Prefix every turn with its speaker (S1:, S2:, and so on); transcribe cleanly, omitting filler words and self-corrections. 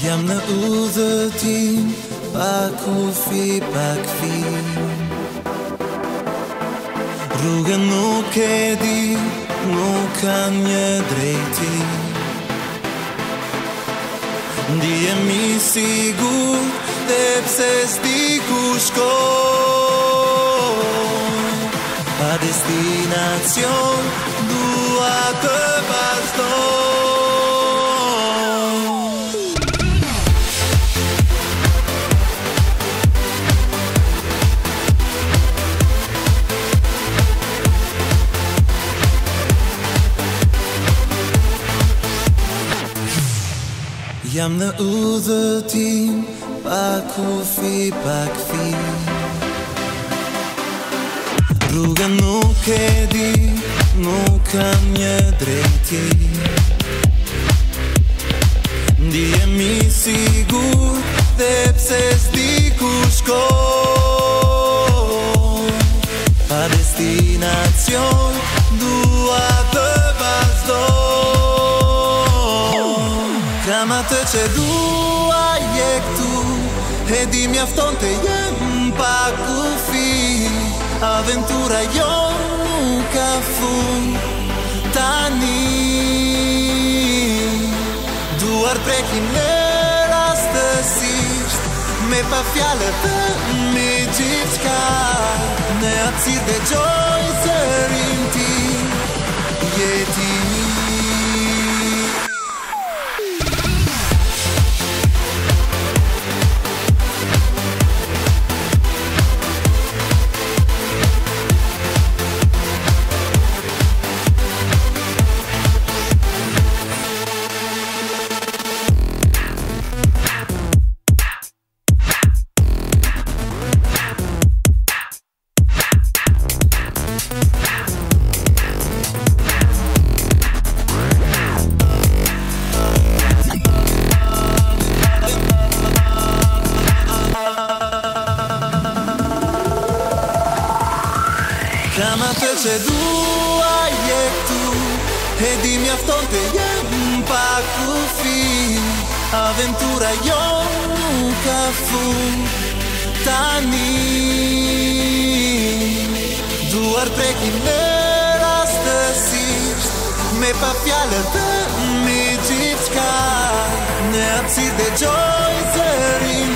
S1: Jam në udhëtim, pa kufi, pa kthim. Rrugën nuk e di, nuk kam një drejtim. Ndihem I sigur, dhe pse s'di ku shkoj. Pa destinacion, dua të vazhdoj. Jam në udhëtim, pa kufi, pa kthim. Rrugën nuk e di, nuk kam një drejtim. Ndihem I sigur, dhe pse s'di ku shkoj. Pa destinacion, dua të vazhdoj. Kam atë që dua, je këtu. E di mjafton të jem pa kufi. Aventura jo nuk ka fund. Tani duar prekin në rastësisht. Me pa fjallë të me gjithçka. Në hapësirë dhe gjoj zërin ti. Jeti Kam atë që dua, je këtu. E di mjafton të jem pa kufi. Aventura jo nuk ka fund. Tani duar prekin në rastësisht. Me pa fjallë të me gjithçka. Në hapësirë dhe gjoj zërin